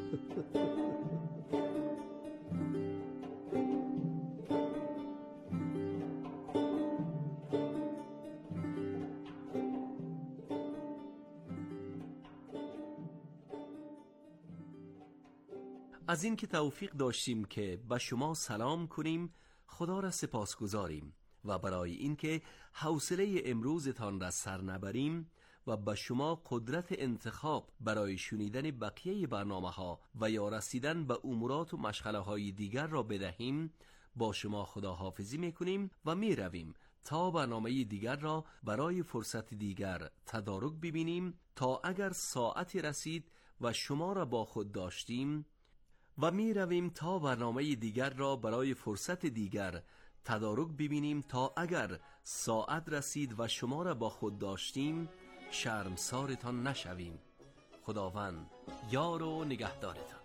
از این که توفیق داشتیم که به شما سلام کنیم خدا را سپاسگزاریم و برای اینکه حوصله امروزتان را سر نبریم و به شما قدرت انتخاب برای شنیدن بقیه برنامه ها و یا رسیدن به امورات و مشغله های دیگر را بدهیم، با شما خداحافظی میکنیم و میرویم تا برنامه دیگر را برای فرصت دیگر تدارک ببینیم، تا اگر ساعتی رسید و شما را با خود داشتیم و می رویم تا برنامه دیگر را برای فرصت دیگر تدارک ببینیم، تا اگر ساعت رسید و شما را با خود داشتیم شرمسارتان نشویم. خداوند یار و نگهدارتان.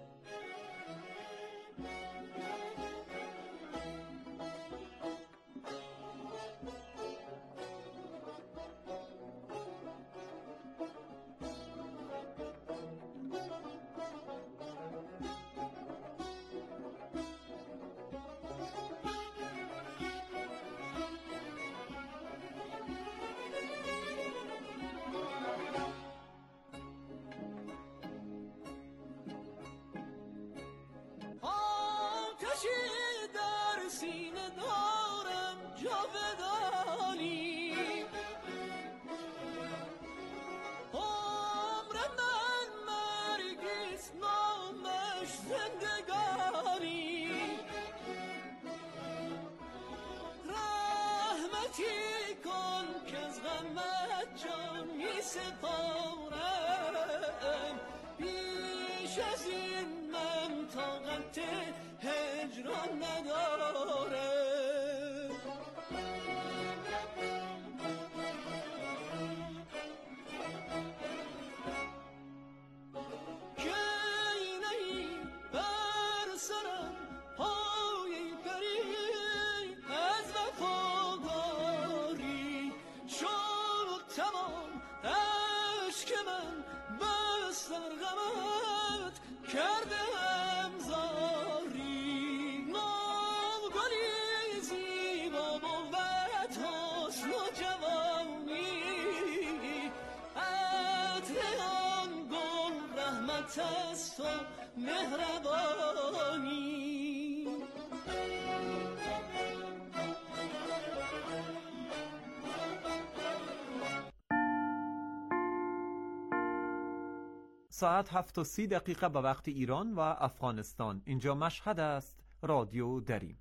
ساعت 7:30 به وقت ایران و افغانستان. اینجا مشهد است. رادیو دریم.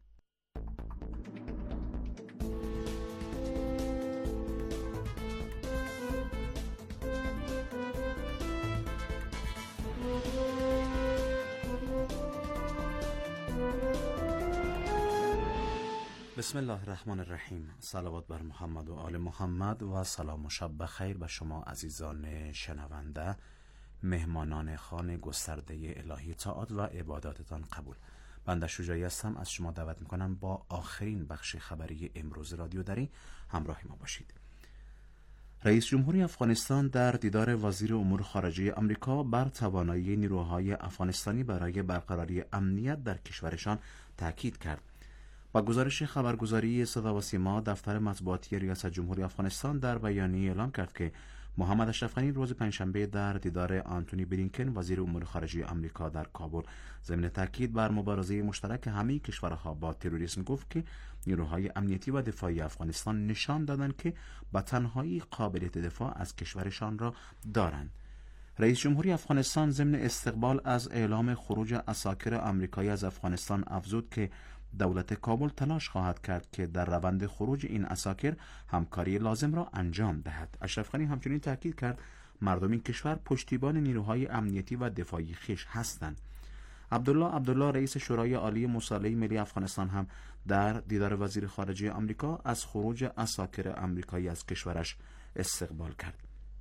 بسم الله الرحمن الرحیم. صلوات بر محمد و آل محمد و سلام و شب بخیر به شما عزیزان شنونده، مهمانان خانه گسترده الهی. طاعات و عباداتتان قبول. بنده شجاعی هستم. از شما دعوت میکنم با آخرین بخش خبری امروز رادیو دری همراه ما باشید. رئیس جمهوری افغانستان در دیدار وزیر امور خارجه آمریکا بر توانایی نیروهای افغانستانی برای برقراری امنیت در کشورشان تاکید کرد. با گزارش خبرگزاری صدا و سیما، دفتر مطبوعاتی ریاست جمهوری افغانستان در بیانیه اعلام کرد که محمد اشرف غنی روز پنجشنبه در دیدار آنتونی بلینکن وزیر امور خارجه آمریکا در کابل ضمن تاکید بر مبارزه مشترک همه کشورها با تروریسم گفت که نیروهای امنیتی و دفاعی افغانستان نشان دادند که به تنهایی قابلیت دفاع از کشورشان را دارند. رئیس جمهوری افغانستان ضمن استقبال از اعلام خروج عساکر آمریکایی از افغانستان افزود که دولت کابل تلاش خواهد کرد که در روند خروج این عساکر همکاری لازم را انجام دهد. اشرف غنی همچنین تاکید کرد مردم این کشور پشتیبان نیروهای امنیتی و دفاعی خویش هستند. عبدالله رئیس شورای عالی مصالحه ملی افغانستان هم در دیدار وزیر خارجه آمریکا از خروج عساکر آمریکایی از کشورش استقبال کرد.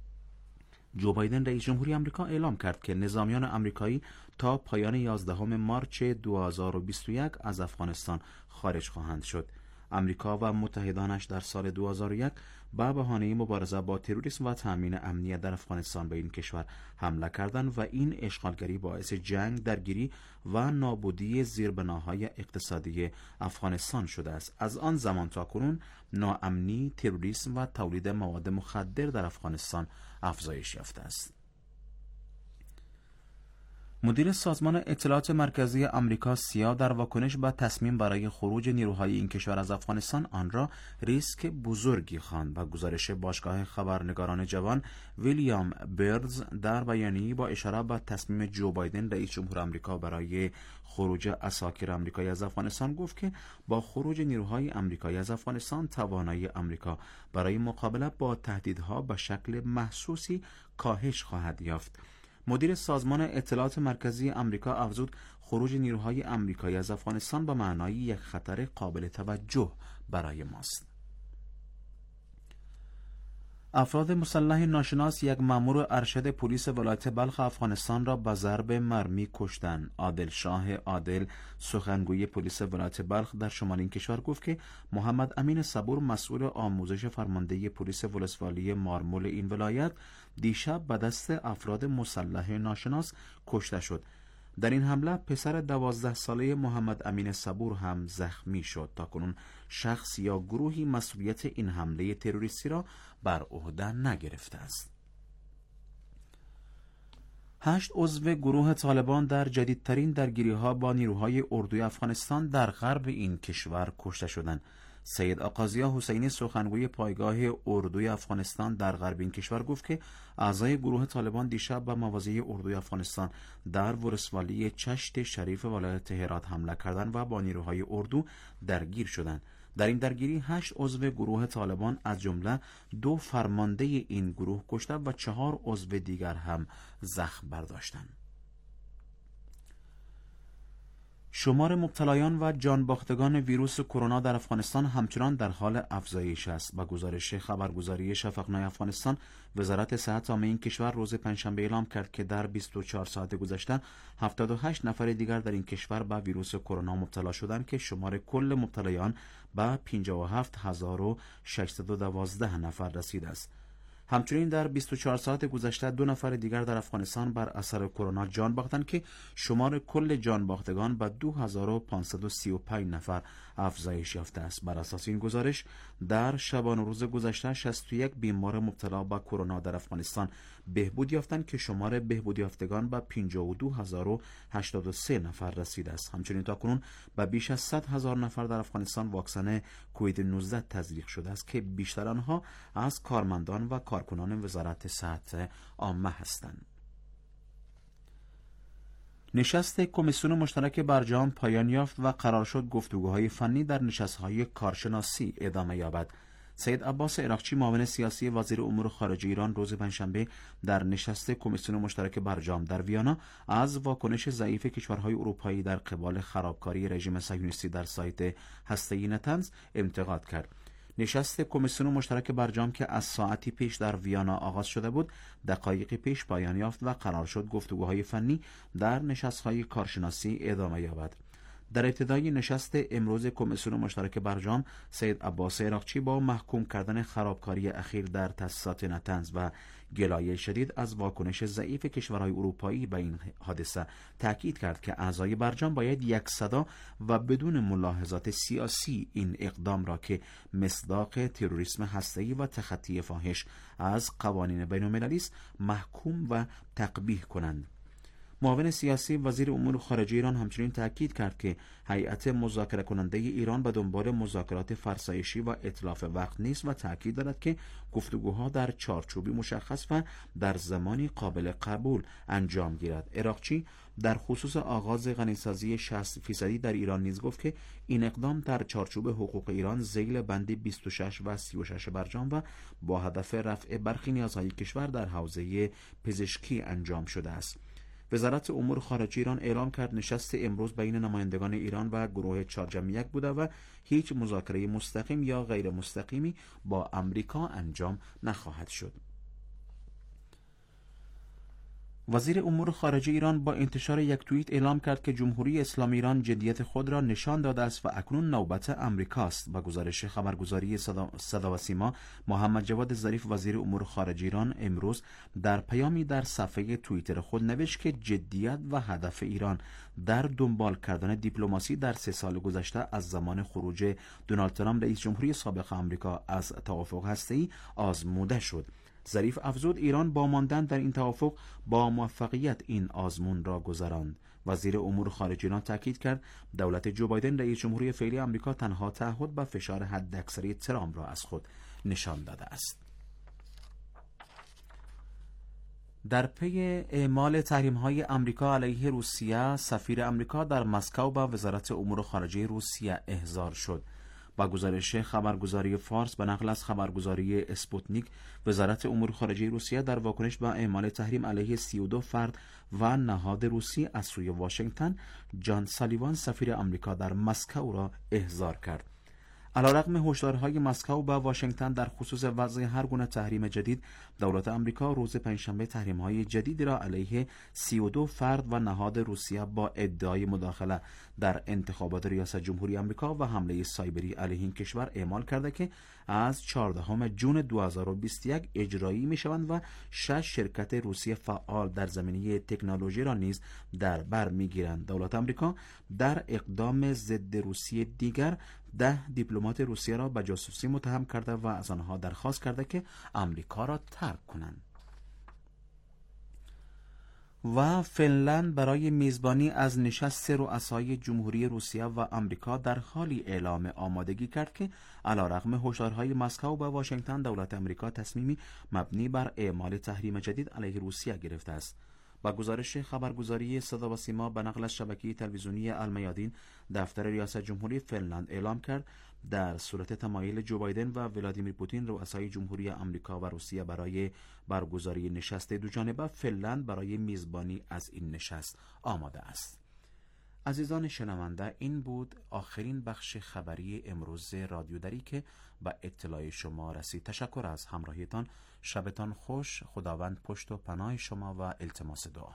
جو بایدن رئیس جمهوری آمریکا اعلام کرد که نظامیان آمریکایی تا پایان 11 مارس 2021 از افغانستان خارج خواهند شد. آمریکا و متحدانش در سال 2001 به بهانه مبارزه با تروریسم و تامین امنیت در افغانستان به این کشور حمله کردند و این اشغالگری باعث جنگ، درگیری و نابودی زیربناهای اقتصادی افغانستان شده است. از آن زمان تا کنون ناامنی، تروریسم و تولید مواد مخدر در افغانستان افزایش یافته است. مدیر سازمان اطلاعات مرکزی آمریکا سیا در واکنش به تصمیم برای خروج نیروهای این کشور از افغانستان آن را ریسک بزرگی خواند و گزارش باشگاه خبرنگاران جوان ویلیام بیردز در بیانیه‌ای با اشاره به تصمیم جو بایدن رئیس جمهور آمریکا برای خروج عساکر آمریکایی از افغانستان گفت که با خروج نیروهای آمریکایی از افغانستان توانایی آمریکا برای مقابله با تهدیدها به شکل محسوسی کاهش خواهد یافت. مدیر سازمان اطلاعات مرکزی آمریکا افزود خروج نیروهای آمریکایی از افغانستان به معنای یک خطر قابل توجه برای ماست. افراد مسلح ناشناس یک مأمور ارشد پلیس ولایت بلخ افغانستان را به ضرب مرمی کشتند. عادل شاه عادل، سخنگوی پلیس ولایت بلخ در شمال این کشور، گفت که محمد امین صبور، مسئول آموزش فرمانده پلیس ولسوالی مارمول این ولایت، دیشب به دست افراد مسلح ناشناس کشته شد. در این حمله پسر 12 ساله محمد امین صبور هم زخمی شد. تاکنون شخص یا گروهی مسئولیت این حمله تروریستی را بر عهده نگرفته است. 8 عضو گروه طالبان در جدیدترین درگیری‌ها با نیروهای اردوی افغانستان در غرب این کشور کشته شدند. سید آقازیا حسینی، سخنگوی پایگاه اردوی افغانستان در غرب این کشور، گفت که اعضای گروه طالبان دیشب به مواضع اردوی افغانستان در ولسوالی چشت شریف ولایت هرات حمله کردند و با نیروهای اردو درگیر شدند. در این درگیری 8 عضو گروه طالبان از جمله 2 فرمانده این گروه کشته و 4 عضو دیگر هم زخم برداشتند. شمار مبتلایان و جانباختگان ویروس کرونا در افغانستان همچنان در حال افزایش است. با گزارش خبرگزاری شفقنای افغانستان، وزارت صحت عامه این کشور روز پنجشنبه اعلام کرد که در 24 ساعت گذشته 78 نفر دیگر در این کشور به ویروس کرونا مبتلا شدند که شمار کل مبتلایان به 57612 نفر رسیده است. همچنین در 24 ساعت گذشته 2 نفر دیگر در افغانستان بر اثر کرونا جان باختند که شمار کل جان باختگان به 2535 نفر افزایش یافته است. بر اساس این گزارش در شبانه روز گذشته 61 بیمار مبتلا به کرونا در افغانستان بهبود یافتند که شمار بهبود یافتگان به 52083 نفر رسیده است. همچنین تاکنون به بیش از 100,000 نفر در افغانستان واکسن کووید 19 تزریق شده است که بیشتر آنها از کارمندان و کارکنان وزارت صحت عامه هستند. نشست کمیسیون مشترک برجام پایان یافت و قرار شد گفتگوهای فنی در نشست‌های کارشناسی ادامه یابد. سید عباس عراقچی، معاون سیاسی وزیر امور خارجه ایران، روز پنجشنبه در نشست کمیسیون مشترک برجام در ویانا از واکنش ضعیف کشورهای اروپایی در قبال خرابکاری رژیم صهیونیستی در سایت هسته‌ای نتنز انتقاد کرد. نشست کمیسیون مشترک برجام که از ساعتی پیش در ویانا آغاز شده بود، دقایق پیش پایان یافت و قرار شد گفتگوهای فنی در نشست‌های کارشناسی ادامه یابد. در ابتدای نشست امروز کمیسیون مشترک برجام، سید عباس عراقچی با محکوم کردن خرابکاری اخیر در تأسیسات نتنز و گلایه شدید از واکنش ضعیف کشورهای اروپایی به این حادثه تاکید کرد که اعضای برجام باید یک صدا و بدون ملاحظات سیاسی این اقدام را که مصداق تروریسم هسته‌ای و تخطی فاحش از قوانین بین‌المللی است محکوم و تقبیح کنند. معاون سیاسی وزیر امور خارجه ایران همچنین تاکید کرد که هیئت مذاکره کننده ایران به دنبال مذاکرات فرسایشی و اتلاف وقت نیست و تاکید دارد که گفتگوها در چارچوبی مشخص و در زمانی قابل قبول انجام گیرد. عراقچی در خصوص آغاز غنیسازی 60% در ایران نیز گفت که این اقدام در چارچوب حقوق ایران ذیل بند 26 و 36 برجام و با هدف رفع برخی نیازهای کشور در حوزه پزشکی انجام شده است. وزارت امور خارجه ایران اعلام کرد نشست امروز بین نمایندگان ایران و گروه 4+1 بوده و هیچ مذاکره مستقیم یا غیر مستقیمی با امریکا انجام نخواهد شد. وزیر امور خارجه ایران با انتشار یک توییت اعلام کرد که جمهوری اسلامی ایران جدیت خود را نشان داده است و اکنون نوبت امریکاست. با گزارش خبرگزاری صدا و سیما، محمد جواد ظریف وزیر امور خارجه ایران امروز در پیامی در صفحه توییتر خود نوشت که جدیت و هدف ایران در دنبال کردن دیپلماسی در 3 سال گذشته از زمان خروج دونالد ترامپ رئیس جمهوری سابق آمریکا از توافق هسته‌ای آزموده شد. ظریف افزود ایران با ماندن در این توافق با موفقیت این آزمون را گذراند. وزیر امور خارجه ایران تاکید کرد دولت جو بایدن رئیس جمهوری فعلی آمریکا تنها تعهد و فشار حداکثری ترامپ را از خود نشان داده است. در پی اعمال تحریم‌های آمریکا علیه روسیه، سفیر آمریکا در مسکو با وزارت امور خارجه روسیه احضار شد. با گزارش خبرگزاری فارس به نقل از خبرگزاری اسپوتنیک، وزارت امور خارجه روسیه در واکنش به اعمال تحریم علیه 32 فرد و نهاد روسی از سوی واشنگتن، جان سالیوان سفیر آمریکا در مسکو را احضار کرد. علیرغم هشدارهای مسکو با واشنگتن در خصوص وضع هر گونه تحریم جدید، دولت آمریکا روز پنجشنبه تحریم‌های جدیدی را علیه 32 فرد و نهاد روسیه با ادعای مداخله در انتخابات ریاست جمهوری آمریکا و حمله سایبری علیه این کشور اعمال کرده که از 14 جون 2021 اجرایی می‌شوند و 6 شرکت روسی فعال در زمینه تکنولوژی را نیز در بر می‌گیرند. دولت آمریکا در اقدام ضد روسیه دیگر 10 دیپلمات روسیه را به جاسوسی متهم کرده و از آنها درخواست کرده که آمریکا را ترک کنند. و فنلند برای میزبانی از نشست رؤسای جمهوری روسیه و آمریکا در حالی اعلام آمادگی کرد که علیرغم هشدارهای مسکو و واشنگتن، دولت آمریکا تصمیمی مبنی بر اعمال تحریم جدید علیه روسیه گرفته است. با گزارش خبرگزاری صدا و سیما به نقل از شبکه تلویزیونی المیادین، دفتر ریاست جمهوری فنلند اعلام کرد در صورت تمایل جو بایدن و ولادیمیر پوتین رؤسای جمهوری آمریکا و روسیه برای برگزاری نشست دوجانبه، فنلند برای میزبانی از این نشست آماده است. عزیزان شنونده، این بود آخرین بخش خبری امروز رادیو دری که به اطلاع شما رسید. تشکر از همراهیتان. شبتان خوش. خداوند پشت و پناه شما و التماس دعا.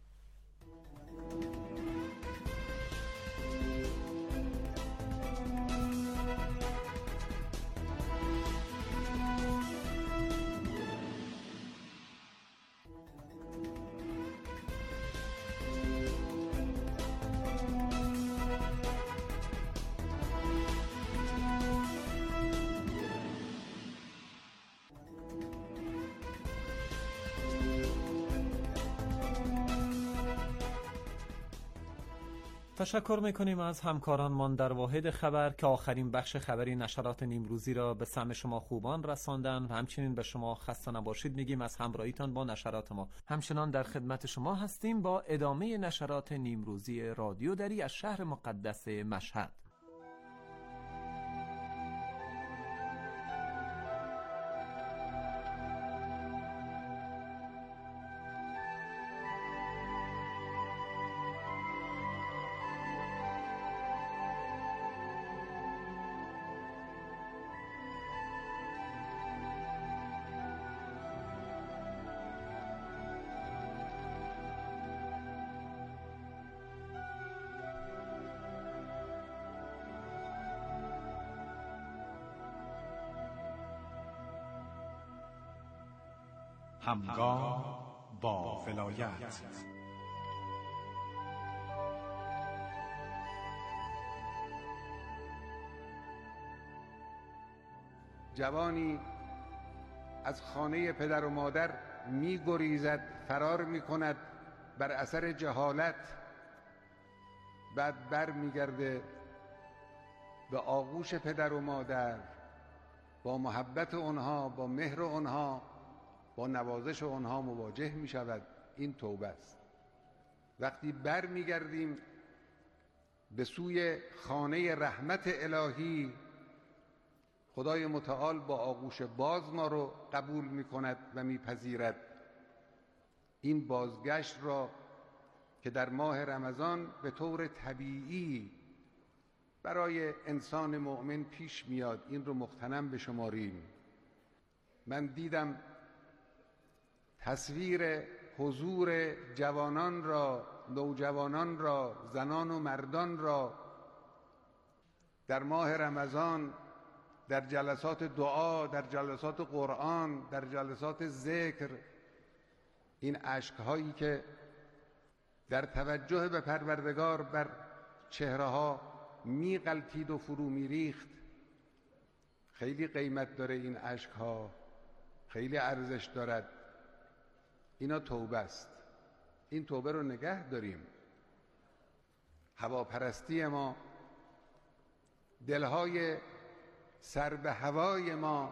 تشکر میکنیم از همکارانمان در واحد خبر که آخرین بخش خبری نشرات نیمروزی را به سمع شما خوبان رساندن و همچنین به شما خسته نباشید میگیم از همراهیتان با نشرات ما. همچنان در خدمت شما هستیم با ادامه نشرات نیمروزی رادیو دری از شهر مقدس مشهد. همگام با ولایت. جوانی از خانه پدر و مادر می گریزد، فرار می کند بر اثر جهالت، بعد بر می گرده به آغوش پدر و مادر، با محبت اونها، با مهر اونها، با نوازش اونها مواجه می شود. این توبه است. وقتی بر می گردیم به سوی خانه رحمت الهی، خدای متعال با آغوش باز ما رو قبول می کند و می پذیرد. این بازگشت را که در ماه رمضان به طور طبیعی برای انسان مؤمن پیش میاد، این رو مغتنم بشماریم. من دیدم تصویر حضور جوانان را، نوجوانان را، زنان و مردان را در ماه رمضان در جلسات دعا، در جلسات قرآن، در جلسات ذکر. این اشک‌هایی که در توجه به پروردگار بر چهره‌ها می‌غلتید و فرو می‌ریخت، خیلی قیمت داره این اشک‌ها، خیلی ارزش دارد. اینا توبه است. این توبه رو نگه داریم. هواپرستی ما، دلهای سر به هوای ما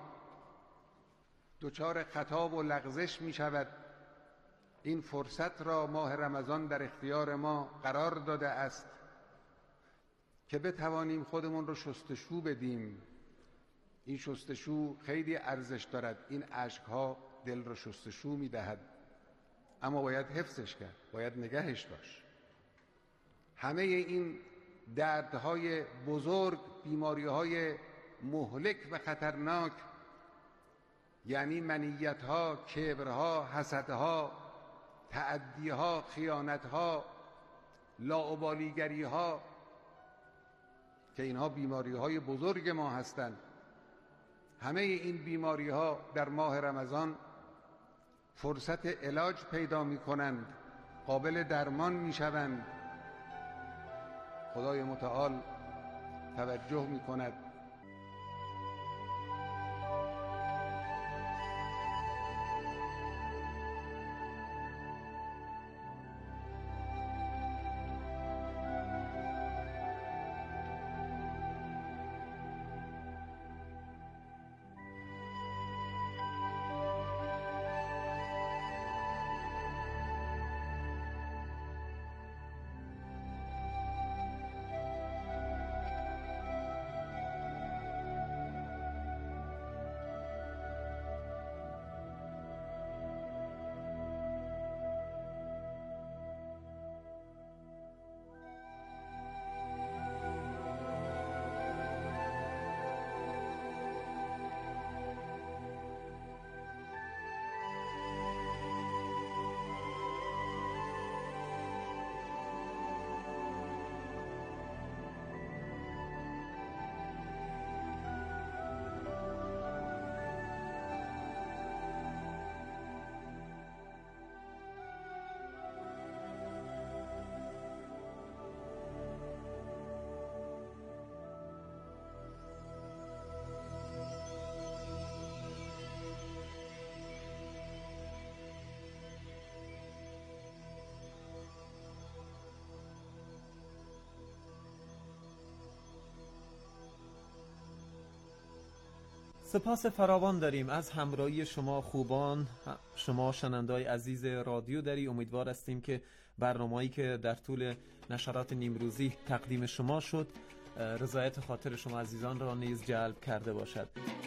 دچار خطا و لغزش می شود. این فرصت را ماه رمضان در اختیار ما قرار داده است که بتوانیم خودمون رو شستشو بدیم. این شستشو خیلی ارزش دارد. این اشکها دل رو شستشو می دهد، اما باید حفظش کرد، باید نگهش داشت. همه این دردهای بزرگ، بیماریهای مهلک و خطرناک، یعنی منیتها، کبرها، حسدها، تعدیها، خیانتها، لاابالیگریها، که اینها بیماریهای بزرگ ما هستند، همه این بیماریها در ماه رمضان فرصت علاج پیدا می کنند، قابل درمان می شوند. خدای متعال توجه می کند. سپاس فراوان داریم از همراهی شما خوبان، شما شنونده‌های عزیز رادیو دری. امیدوار هستیم که برنامه‌ای که در طول نشرات نیمروزی تقدیم شما شد رضایت خاطر شما عزیزان را نیز جلب کرده باشد.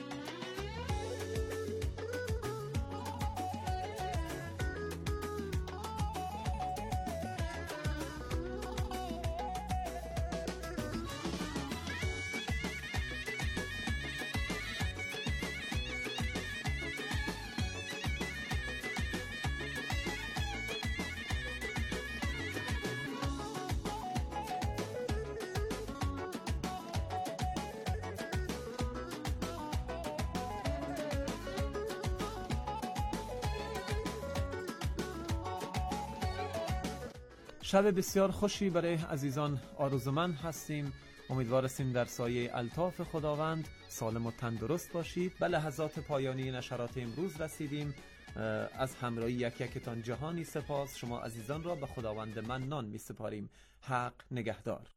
شب بسیار خوشی برای عزیزان آرزومند هستیم. امیدوار هستیم در سایه الطاف خداوند سالم و تندرست باشید. به لحظات پایانی نشرات امروز رسیدیم. از همراهی یک یکتان جهانی سپاس. شما عزیزان را به خداوند منان می سپاریم. حق نگهدار.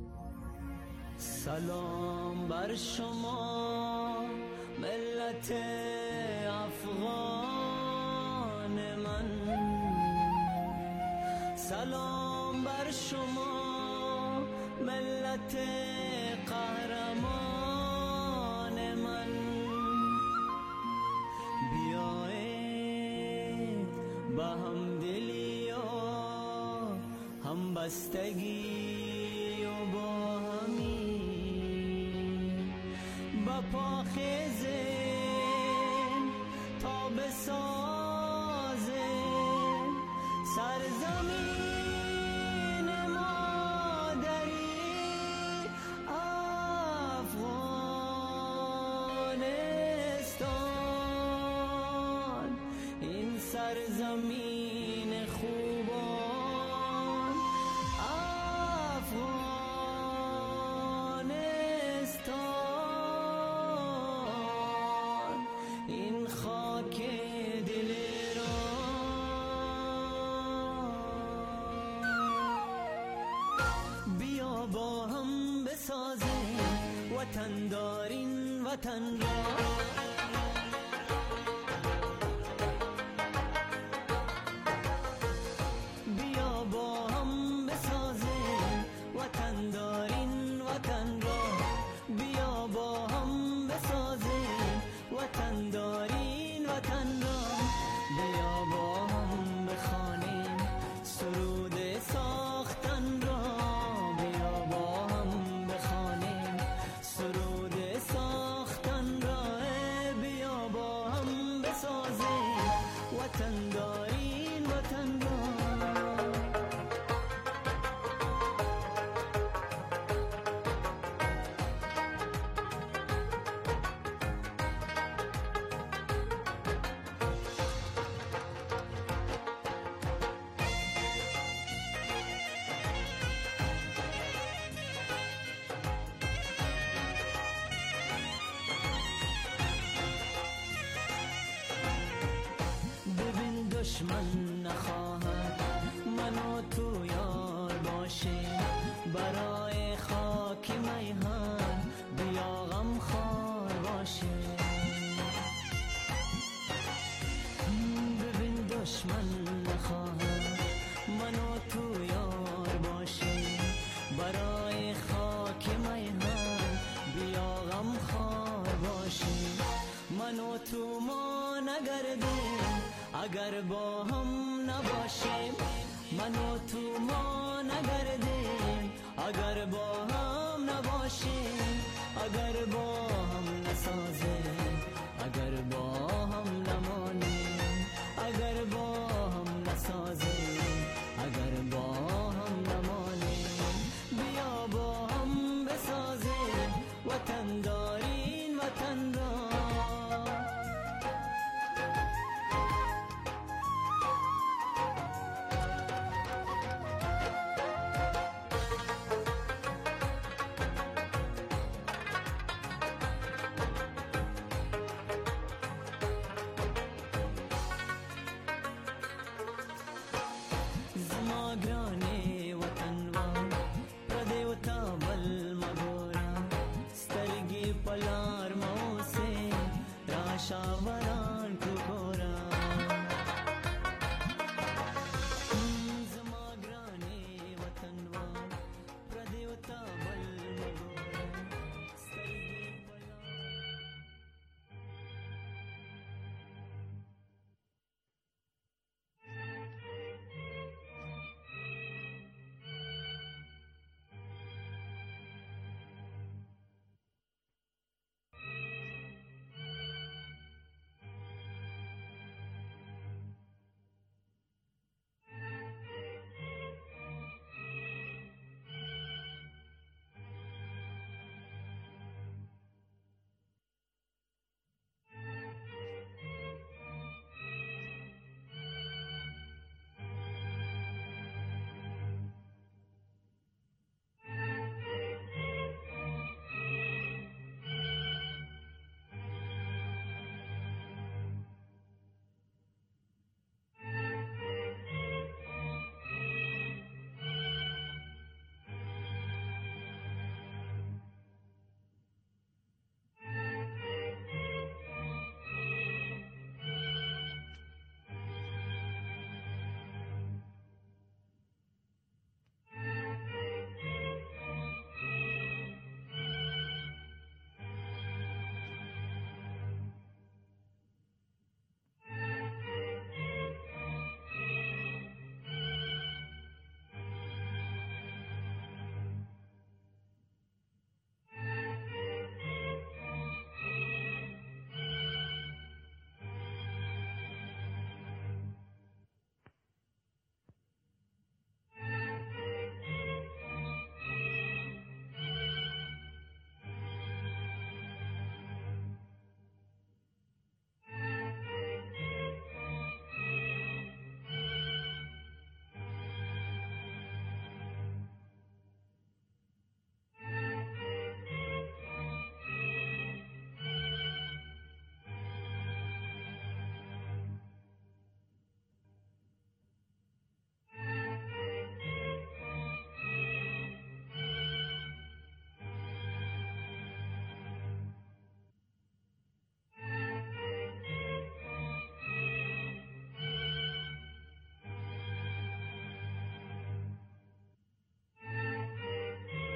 سلام بر شما ملت افغان من، سلام بر شما ملت قهرمان من. بیایید با همدلی و همبستگی و با همین با پاخیزیم تا بسازه سرزمین مادری افغانستان. این سرزمین خوبان افغانستان، این خاک وطن دارین وطن را بیا با هم بسازیم وطن دارین وطن را بیا با هم بسازیم وطن دارین وطن را بیا با هم بخوانیم سرود ساختن را بیا با هم بخوانیم سرود ساختن را بیا با هم بسازیم وطن دارین وطن را ببین دشمن نخواهد من و تو یار باشیم برای خاک میهن بیا غم خوار باشیم ببین دشمن نخواهد من و تو یار باشیم برای خاک میهن بیا غم خوار باشیم من و تو ما نگردیم اگر با هم نباشیم من و تو ما نگردیم اگر با هم نباشیم اگر با هم نسازیم اگر با